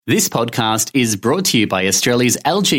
This podcast is brought to you by Australia's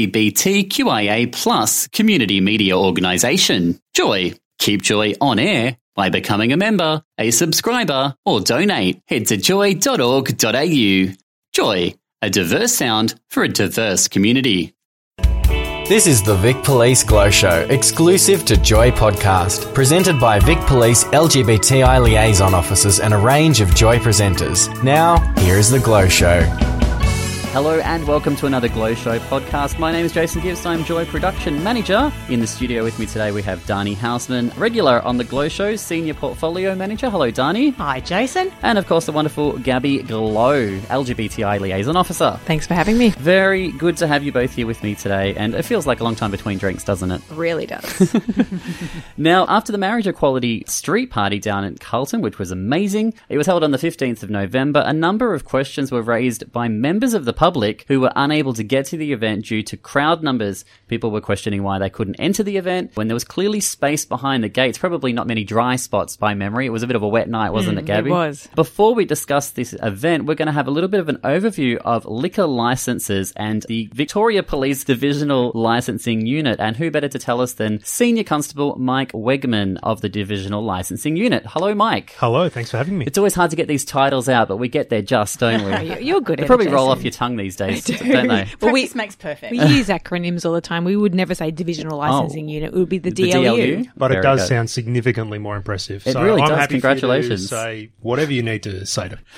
LGBTQIA+ community media organisation, Joy. Keep Joy on air by becoming a member, a subscriber, or donate. Head to joy.org.au. Joy, a diverse sound for a diverse community. This is the Vic Police Glow Show, exclusive to Joy Podcast, presented by Vic Police LGBTI liaison officers and a range of Joy presenters. Now, here is the Glow Show. Hello and welcome to another Glow Show podcast. My name is Jason Gibbs. I'm Joy Production Manager. In the studio with me today we have Dani Hausman, regular on the Glow Show, Senior Portfolio Manager. Hello, Dani. Hi, Jason. And of course the wonderful Gabby Glow, LGBTI Liaison Officer. Thanks for having me. Very good to have you both here with me today, and it feels like a long time between drinks, doesn't it? Really does. Now, after the marriage equality street party down in Carlton, which was amazing, it was held on the 15th of November, a number of questions were raised by members of the public who were unable to get to the event due to crowd numbers. People were questioning why they couldn't enter the event when there was clearly space behind the gates, probably not many dry spots by memory. It was a bit of a wet night, wasn't it, Gabby? It was. Before we discuss this event, we're going to have a little bit of an overview of liquor licenses and the Victoria Police Divisional Licensing Unit. And who better to tell us than Senior Constable Mike Wegman of the Divisional Licensing Unit. Hello, Mike. Hello, thanks for having me. It's always hard to get these titles out, but we get there just, don't we? You're good at They probably it, roll Jason. off your tongue these days, don't they? Well, Practice makes perfect. we use acronyms all the time. We would never say Divisional Licensing Unit. It would be the DLU. But Very it does good. sound significantly more impressive. It So really I'm does. happy Congratulations. for you to say whatever you need to say to me.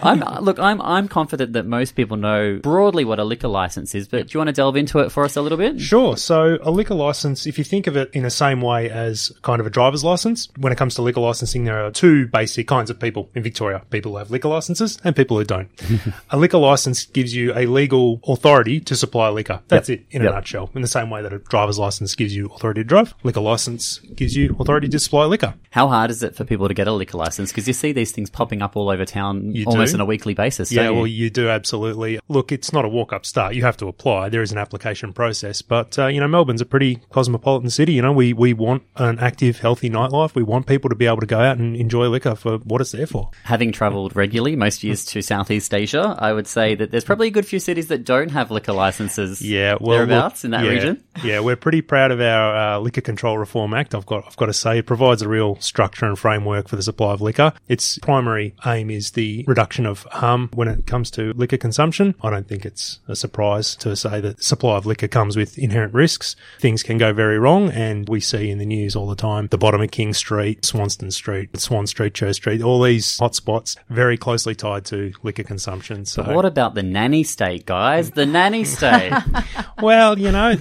I'm confident that most people know broadly what a liquor license is, but do you want to delve into it for us a little bit? Sure. So a liquor license, if you think of it in the same way as kind of a driver's license, when it comes to liquor licensing, there are two basic kinds of people in Victoria. People who have liquor licenses and people who don't. A liquor license gives you a legal authority to supply liquor. That's it in a nutshell. In the same way that a driver's license gives you authority to drive, liquor license gives you authority to supply liquor. How hard is it for people to get a liquor license? Because you see these things popping up all over town almost on a weekly basis, Yeah, don't you? well, you do absolutely. Look, it's not a walk-up start. You have to apply. There is an application process. But, Melbourne's a pretty cosmopolitan city. We want an active, healthy nightlife. We want people to be able to go out and enjoy liquor for what it's there for. Having travelled regularly, most years to Southeast Asia, I would say that there's probably a good few cities that don't have liquor licenses thereabouts in that region. Yeah, we're pretty proud of our Liquor Control Reform Act. I've got to say, it provides a real structure and framework for the supply of liquor. Its primary aim is the reduction of harm when it comes to liquor consumption. I don't think it's a surprise to say that supply of liquor comes with inherent risks. Things can go very wrong, and we see in the news all the time the bottom of King Street, Swanston Street, Swan Street, Church Street, all these hotspots very closely tied to liquor consumption. So, But what about the nanny state, guys? The nanny state. well,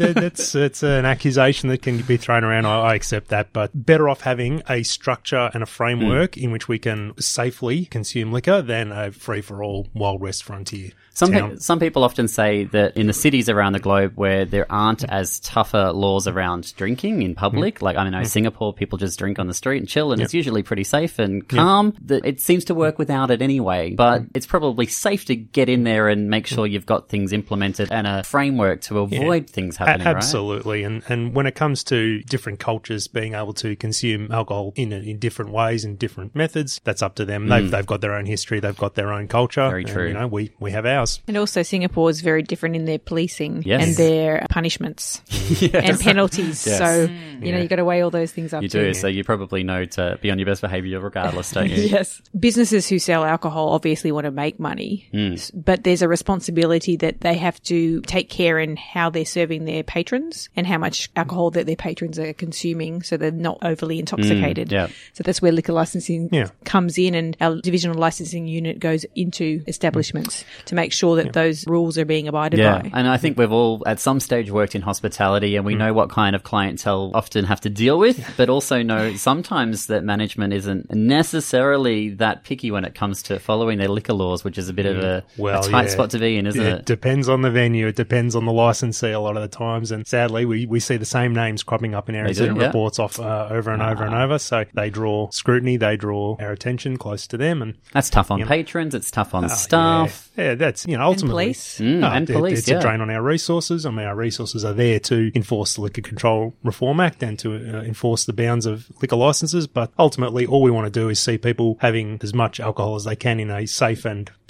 it's an accusation that can be thrown around. I accept that, but better off having a structure and a framework in which we can safely consume liquor than a free-for-all Wild West frontier. Some people often say that in the cities around the globe where there aren't as tougher laws around drinking in public, like I know Singapore, people just drink on the street and chill, and it's usually pretty safe and calm. That it seems to work without it anyway, but it's probably safe to get in there and make sure you've got things implemented and a framework to avoid things happening, Absolutely. And when it comes to different cultures being able to consume alcohol in different ways and different methods, that's up to them. They've got their own history, they've got their own culture. Very true. And, we have ours. And also Singapore is very different in their policing Yes. and their punishments and penalties. Yes. So, you've got to weigh all those things up You too. do, so you probably know to be on your best behaviour regardless, don't you? Yes. Businesses who sell alcohol obviously want to make money, but there's a responsibility that they have to take care in how they're serving their patrons and how much alcohol that their patrons are consuming so they're not overly intoxicated. yeah. So that's where liquor licensing comes in, and our divisional licensing unit goes into establishments to make sure that those rules are being abided by. And I think we've all at some stage worked in hospitality, and we know what kind of clientele often have to deal with, but also know sometimes that management isn't necessarily that picky when it comes to following their liquor laws, which is a bit of a tight spot to be in, isn't it? It depends on the venue. It depends on the licensee a lot of the times. And sadly, we see the same names cropping up in our incident reports off over and over and over. So they draw scrutiny. They draw our attention close to them. And that's tough on patrons. It's tough on staff. Yeah, that's, ultimately. police. And police, It's a drain on our resources. I mean, our resources are there to enforce the Liquor Control Reform Act and to enforce the bounds of liquor licenses. But ultimately, all we want to do is see people having as much alcohol as they can in a safe and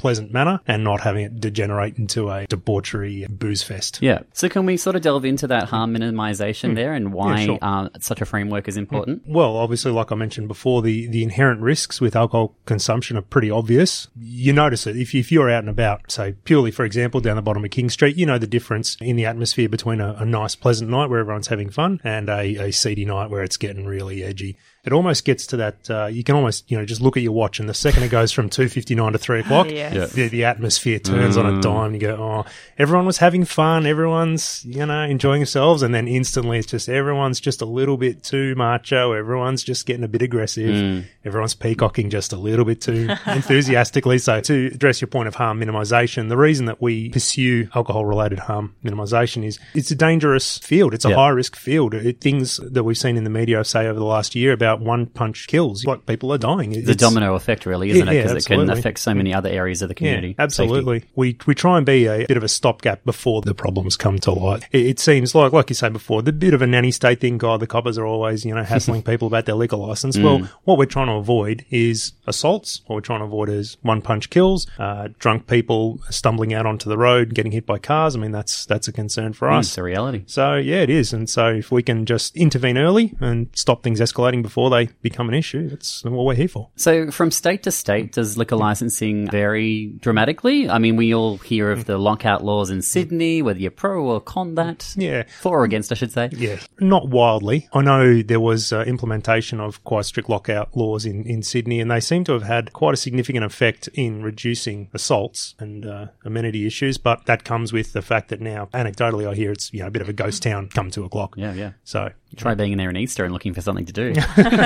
pleasant manner and not having it degenerate into a debauchery booze fest. Yeah. So can we sort of delve into that harm minimization there and why sure. such a framework is important? Well, obviously, like I mentioned before, the inherent risks with alcohol consumption are pretty obvious. You notice it if you're out and about, say, purely, for example, down the bottom of King Street, you know the difference in the atmosphere between a nice, pleasant night where everyone's having fun and a seedy night where it's getting really edgy. It almost gets to that, you can almost, just look at your watch and the second it goes from 2:59 to 3 o'clock, the atmosphere turns on a dime. You go, oh, everyone was having fun. Everyone's, enjoying themselves. And then instantly it's just, everyone's just a little bit too macho. Everyone's just getting a bit aggressive. Everyone's peacocking just a little bit too enthusiastically. So to address your point of harm minimization, the reason that we pursue alcohol related harm minimization is it's a dangerous field. It's a high risk field. Things that we've seen in the media, say over the last year about one punch kills, like people are dying. It's a domino effect, really, isn't it? Because it can affect so many other areas of the community. Yeah, absolutely. We try and be a bit of a stopgap before the problems come to light. It seems like you say before, the bit of a nanny state thing. God, the coppers are always, hassling people about their liquor license. Well, what we're trying to avoid is assaults. What we're trying to avoid is one punch kills, drunk people stumbling out onto the road, getting hit by cars. I mean, that's a concern for us. It's a reality. So yeah, it is. And so if we can just intervene early and stop things escalating before they become an issue, that's what we're here for. So from state to state, does liquor licensing vary dramatically? I mean, we all hear of the lockout laws in Sydney, whether you're pro or con that. Yeah. For or against, I should say. Yeah. Not wildly. I know there was implementation of quite strict lockout laws in Sydney, and they seem to have had quite a significant effect in reducing assaults and amenity issues, but that comes with the fact that now, anecdotally, I hear it's a bit of a ghost town come 2 o'clock. Yeah. So try being in there in Easter and looking for something to do.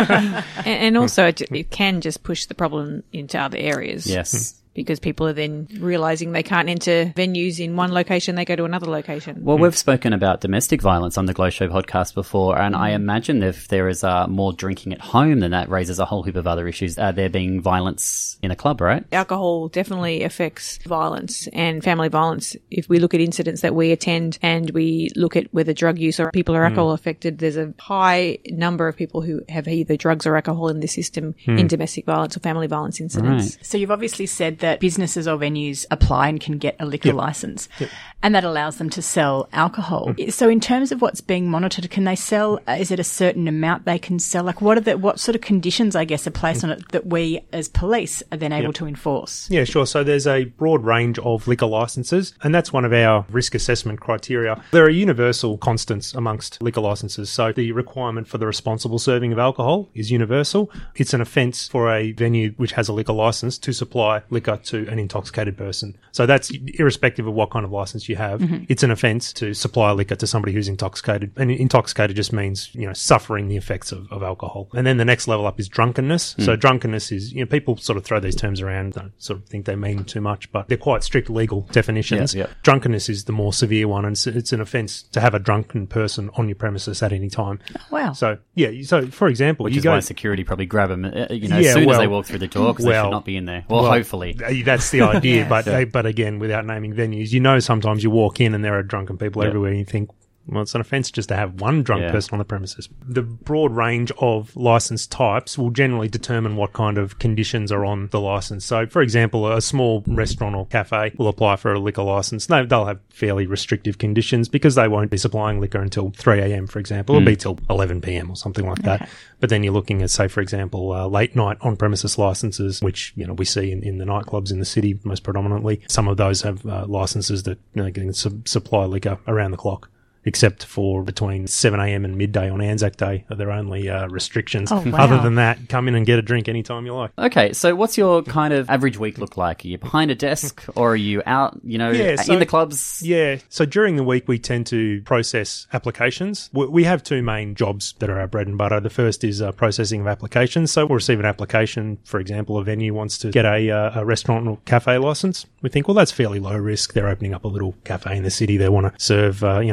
And also, it can just push the problem into other areas. Yes. Because people are then realising they can't enter venues in one location, they go to another location. Well, we've spoken about domestic violence on the Glow Show podcast before, and I imagine if there is more drinking at home, then that raises a whole heap of other issues. There being violence in a club, right? Alcohol definitely affects violence and family violence. If we look at incidents that we attend and we look at whether drug use or people are alcohol affected, there's a high number of people who have either drugs or alcohol in the system in domestic violence or family violence incidents. Right. So you've obviously said that businesses or venues apply and can get a liquor license, and that allows them to sell alcohol. So in terms of what's being monitored, can they sell, is it a certain amount they can sell? Like what sort of conditions, I guess, are placed on it that we as police are then able to enforce? Yeah, sure. So there's a broad range of liquor licenses, and that's one of our risk assessment criteria. There are universal constants amongst liquor licenses. So the requirement for the responsible serving of alcohol is universal. It's an offence for a venue which has a liquor license to supply liquor to an intoxicated person. So that's irrespective of what kind of license you have. It's an offence to supply liquor to somebody who's intoxicated. And intoxicated just means, suffering the effects of alcohol. And then the next level up is drunkenness. So drunkenness is, people sort of throw these terms around, don't sort of think they mean too much, but they're quite strict legal definitions. Yeah. Drunkenness is the more severe one, and it's an offence to have a drunken person on your premises at any time. Wow. So, so for example, Which you is go... why security probably grab them, as soon as they walk through the door, because they should not be in there. Well, hopefully. That's the idea, but again, without naming venues, sometimes you walk in and there are drunken people everywhere and you think, well, it's an offence just to have one drunk person on the premises. The broad range of licence types will generally determine what kind of conditions are on the licence. So, for example, a small restaurant or cafe will apply for a liquor licence. They'll have fairly restrictive conditions because they won't be supplying liquor until 3 a.m, for example. It'll be till 11 p.m. or something like that. But then you're looking at, say, for example, late night on-premises licences, which, we see in the nightclubs in the city most predominantly. Some of those have licences that can supply liquor around the clock, except for between 7 a.m. and midday on Anzac Day are their only restrictions. Oh, wow. Other than that, come in and get a drink anytime you like. Okay, so what's your kind of average week look like? Are you behind a desk or are you out, in the clubs? Yeah, so during the week we tend to process applications. We have two main jobs that are our bread and butter. The first is processing of applications. So we'll receive an application, for example, a venue wants to get a restaurant or cafe licence. We think, well, that's fairly low risk. They're opening up a little cafe in the city. They want to serve, maybe a glass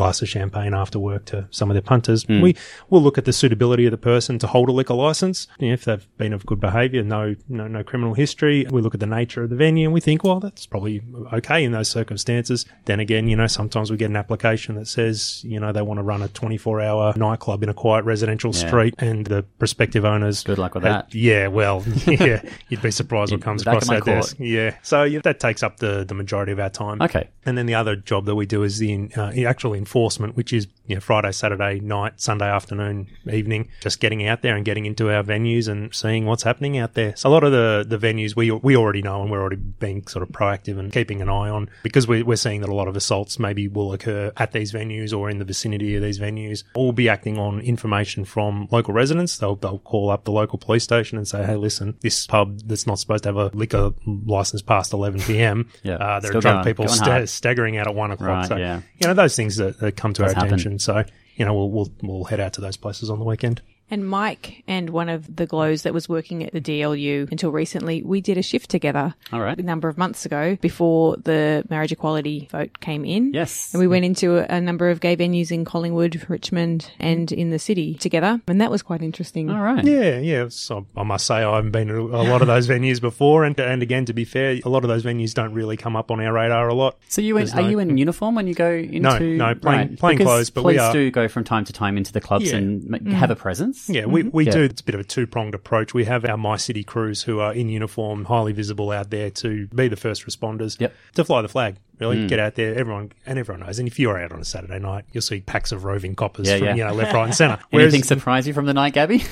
glass of champagne after work to some of their punters. We will look at the suitability of the person to hold a liquor license. If they've been of good behaviour, no criminal history. We look at the nature of the venue and we think, well, that's probably okay in those circumstances. Then again, sometimes we get an application that says, they want to run a 24-hour nightclub in a quiet residential street, and the prospective owners... Good luck with that. Yeah, well, you'd be surprised what comes across that desk. Yeah, so that takes up the majority of our time. Okay. And then the other job that we do is the actual enforcement, which is Friday, Saturday night, Sunday afternoon, evening, just getting out there and getting into our venues and seeing what's happening out there. So a lot of the venues we already know, and we're already being sort of proactive and keeping an eye on, because we're seeing that a lot of assaults maybe will occur at these venues or in the vicinity of these venues. We'll be acting on information from local residents. They'll call up the local police station and say, hey, listen, this pub that's not supposed to have a liquor license past 11 p.m. there are drunk people staggering out at 1 o'clock. Right, so, those things that come to our happen. attention. So, we'll head out to those places on the weekend. And Mike and one of the Glows that was working at the DLU until recently, we did a shift together a number of months ago before the marriage equality vote came in. Yes. And we went into a number of gay venues in Collingwood, Richmond and in the city together. And that was quite interesting. All right. Yeah. So I must say I haven't been to a lot of those venues before. And again, to be fair, a lot of those venues don't really come up on our radar a lot. So you in uniform when you go into... No, plain clothes. But police do go from time to time into the clubs and have a presence. Yeah, we do. It's a bit of a two-pronged approach. We have our My City crews who are in uniform, highly visible out there to be the first responders, to fly the flag. Really, get out there. Everyone knows. And if you're out on a Saturday night, you'll see packs of roving coppers from left, right, and centre. Anything surprise you from the night, Gabby?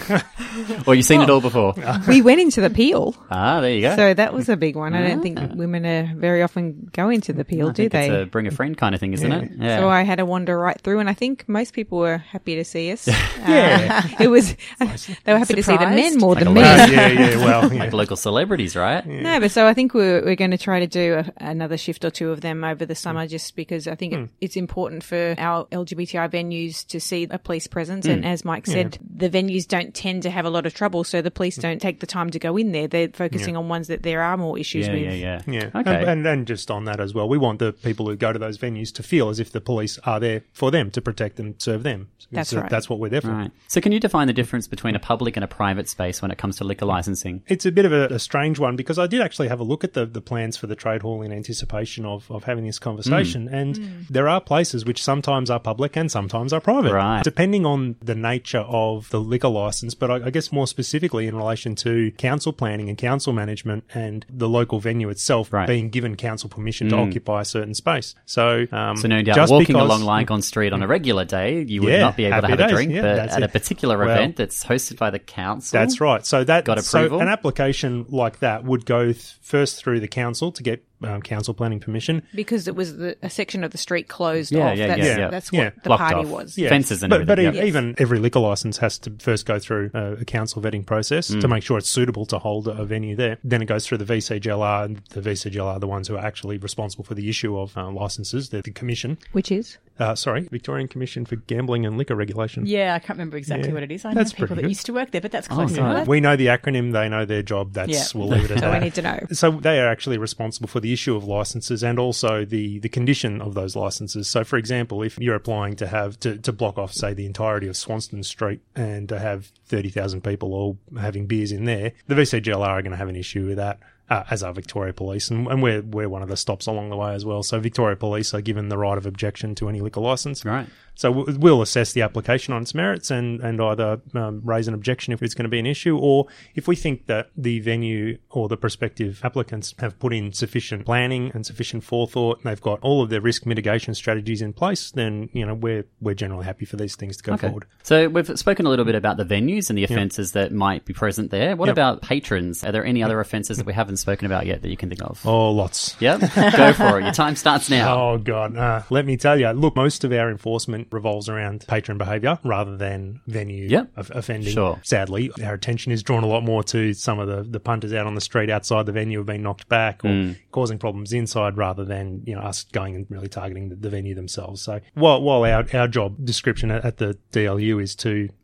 Or you've seen it all before? We went into the Peel. Ah, there you go. So that was a big one. I don't think women are very often go into the Peel, do they? It's a bring a friend kind of thing, isn't it? Yeah. So I had a wander right through, and I think most people were happy to see us. It was. They were happy to see the men more than me. Like local celebrities, right? No, but so I think we're going to try to do another shift or two of them over the summer, just because I think it's important for our LGBTI venues to see a police presence. And as Mike said, the venues don't tend to have a lot of trouble, so the police don't take the time to go in there. They're focusing on ones that there are more issues with. Yeah. Okay. And just on that as well, we want the people who go to those venues to feel as if the police are there for them, to protect and serve them. That's right. That's what we're there for. Right. So can you define the difference between a public and a private space when it comes to liquor licensing? It's a bit of a strange one, because I did actually have a look at the plans for the trade hall in anticipation of having this conversation. And there are places which sometimes are public and sometimes are private, depending on the nature of the liquor license. But I guess more specifically in relation to council planning and council management and the local venue itself being given council permission to occupy a certain space. So no doubt, walking along Lygon Street on a regular day, you would not be able to have a drink, but at a particular event that's hosted by the council. That's right. So that got approval. So an application like that would go first through the council to get council planning permission, because it was a section of the street closed off. That's what the blocked party off. was. Fences and everything. But even every liquor license has to first go through a council vetting process to make sure it's suitable to hold a venue there. Then it goes through the VCGLR, and the VCGLR are the ones who are actually responsible for the issue of licenses. They're the commission. Which is? Victorian Commission for Gambling and Liquor Regulation. Yeah, I can't remember exactly what it is. I know people that used to work there, but that's close enough. We know the acronym, they know their job. We'll leave it at that. So we need to know. So they are actually responsible for the issue of licenses and also the condition of those licenses. So, for example, if you're applying to have to block off, say, the entirety of Swanston Street and to have 30,000 people all having beers in there, the VCGLR are going to have an issue with that. As are Victoria Police, and we're one of the stops along the way as well. So Victoria Police are given the right of objection to any liquor licence. Right. So we'll assess the application on its merits and either raise an objection if it's going to be an issue, or if we think that the venue or the prospective applicants have put in sufficient planning and sufficient forethought, and they've got all of their risk mitigation strategies in place, then we're generally happy for these things to go forward. So we've spoken a little bit about the venues and the offences that might be present there. What about patrons? Are there any other offences that we haven't spoken about yet that you can think of? Oh, lots. Yep. Go for it. Your time starts now. Oh, God. Let me tell you. Look, most of our enforcement revolves around patron behaviour rather than venue offending. Sure. Sadly, our attention is drawn a lot more to some of the punters out on the street outside the venue have been knocked back or causing problems inside rather than us going and really targeting the venue themselves. So while our job description at the DLU is to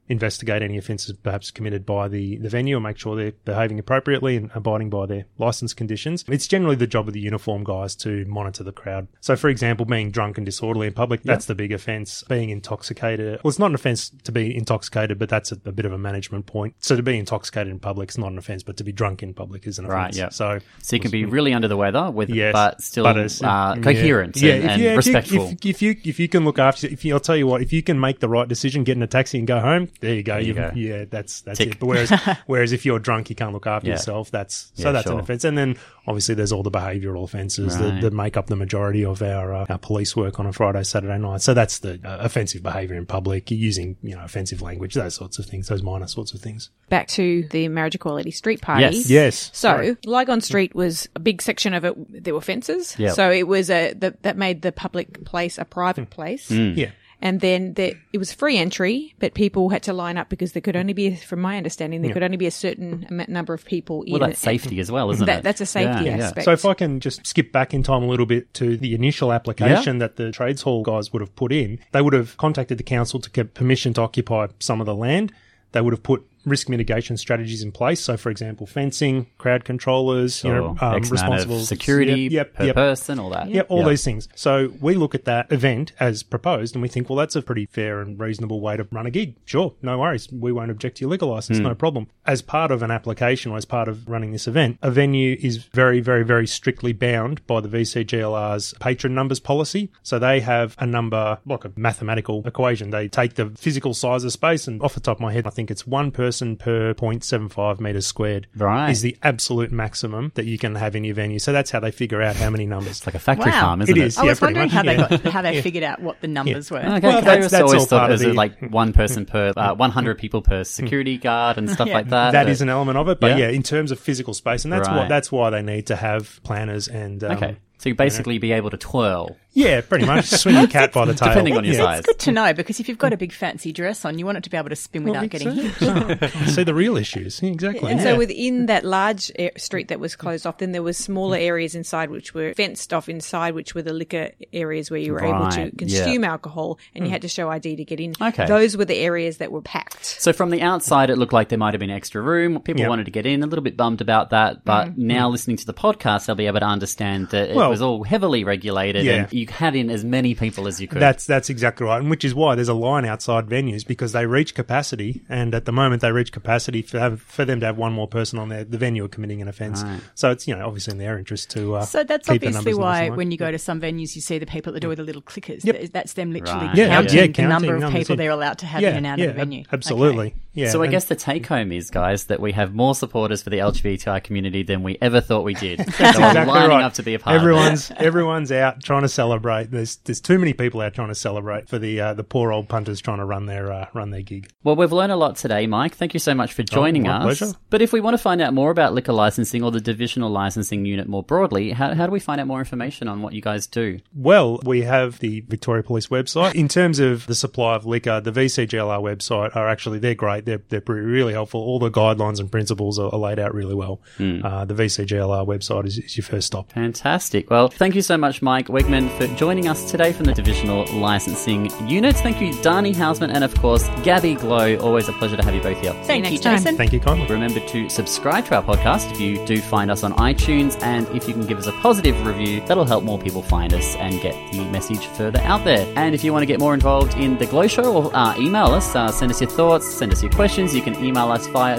investigate any offences perhaps committed by the venue and make sure they're behaving appropriately and abiding by their licence conditions. It's generally the job of the uniform guys to monitor the crowd. So, for example, being drunk and disorderly in public, that's the big offence. Being intoxicated, well, it's not an offence to be intoxicated, but that's a bit of a management point. So to be intoxicated in public is not an offence, but to be drunk in public is an offence. Right, yeah. So you can be really under the weather but still coherent and respectful. If you can look after, I'll tell you what, if you can make the right decision, get in a taxi and go home, there you go. Yeah, that's it. But whereas if you're drunk, you can't look after yourself. That's an offence. And then obviously there's all the behavioural offences that make up the majority of our police work on a Friday, Saturday night. So that's the offensive behaviour in public, using offensive language, those sorts of things, those minor sorts of things. Back to the marriage equality street party. Yes. So Lygon Street was a big section of it. There were fences. Yep. So it was that made the public place a private place. Yeah. And then it was free entry, but people had to line up because there could only be, from my understanding, there could only be a certain number of people in it. Well, that's safety as well, isn't it? That's a safety aspect. So if I can just skip back in time a little bit to the initial application that the Trades Hall guys would have put in, they would have contacted the council to get permission to occupy some of the land. They would have put risk mitigation strategies in place. So, for example, fencing, crowd controllers, responsible security per person, all that. All these things. So we look at that event as proposed and we think, well, that's a pretty fair and reasonable way to run a gig. Sure, no worries. We won't object to your liquor license, no problem. As part of an application or as part of running this event, a venue is very, very, very strictly bound by the VCGLR's patron numbers policy. So they have a number, like a mathematical equation. They take the physical size of space, and off the top of my head, I think it's one person per 0.75 metres squared is the absolute maximum that you can have in your venue. So that's how they figure out how many numbers. It's like a factory farm, isn't it? It is. I was wondering how they figured out what the numbers were. Okay, well, that's always all thought part as of the, like one person per 100 people per security guard and stuff like that. That is an element of it, but in terms of physical space, and that's why they need to have planners and so you basically be able to twirl. Yeah, pretty much. Swing your cat by the tail. Depending on your size. It's good to know, because if you've got a big fancy dress on, you want it to be able to spin without getting hit. See the real issues. Exactly. And so within that large street that was closed off, then there was smaller areas inside which were fenced off inside, which were the liquor areas where you were able to consume alcohol and you had to show ID to get in. Okay. Those were the areas that were packed. So from the outside, it looked like there might have been extra room. People wanted to get in, a little bit bummed about that. But now listening to the podcast, they'll be able to understand that it was all heavily regulated and you had in as many people as you could. That's exactly right, and which is why there's a line outside venues, because they reach capacity, and at the moment they reach capacity for them to have one more person on there, the venue are committing an offence. Right. So it's obviously in their interest to so that's keep obviously the why when you go to some venues you see the people that do the little clickers. Yep. That's them literally counting the number of people they're allowed to have in and out of the venue. Absolutely. Okay. Yeah. So I guess the take home is, guys, that we have more supporters for the LGBTI community than we ever thought we did. That's exactly lining right. up to be a part of it. Everyone's out trying to celebrate. There's too many people out trying to celebrate for the poor old punters trying to run their gig. Well, we've learned a lot today, Mike. Thank you so much for joining us. Pleasure. But if we want to find out more about liquor licensing or the divisional licensing unit more broadly, how do we find out more information on what you guys do? Well, we have the Victoria Police website. In terms of the supply of liquor, the VCGLR website they're great. They're really helpful. All the guidelines and principles are laid out really well. The VCGLR website is your first stop. Fantastic. Well, thank you so much, Mike Wegman, for joining us today from the Divisional Licensing Unit. Thank you, Dani Hausman, and of course, Gabby Glow. Always a pleasure to have you both here. Thank you, Jason. Thank you kindly. Remember to subscribe to our podcast if you do find us on iTunes, and if you can give us a positive review, that'll help more people find us and get the message further out there. And if you want to get more involved in The Glow Show, or email us, send us your thoughts, send us your questions, you can email us via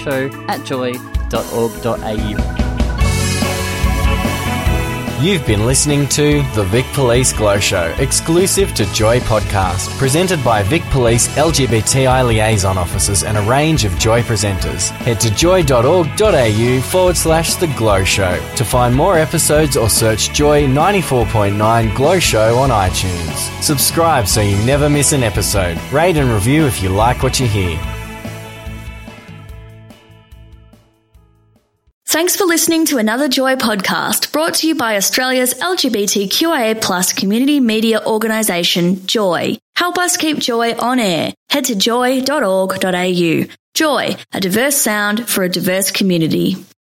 theglowshow@joy.org.au. You've been listening to The Vic Police Glow Show, exclusive to Joy Podcast, presented by Vic Police LGBTI liaison officers and a range of Joy presenters. Head to joy.org.au/The Glow Show to find more episodes, or search Joy 94.9 Glow Show on iTunes. Subscribe so you never miss an episode. Rate and review if you like what you hear. Thanks for listening to another Joy podcast brought to you by Australia's LGBTQIA+ community media organisation, Joy. Help us keep Joy on air. Head to joy.org.au. Joy, a diverse sound for a diverse community.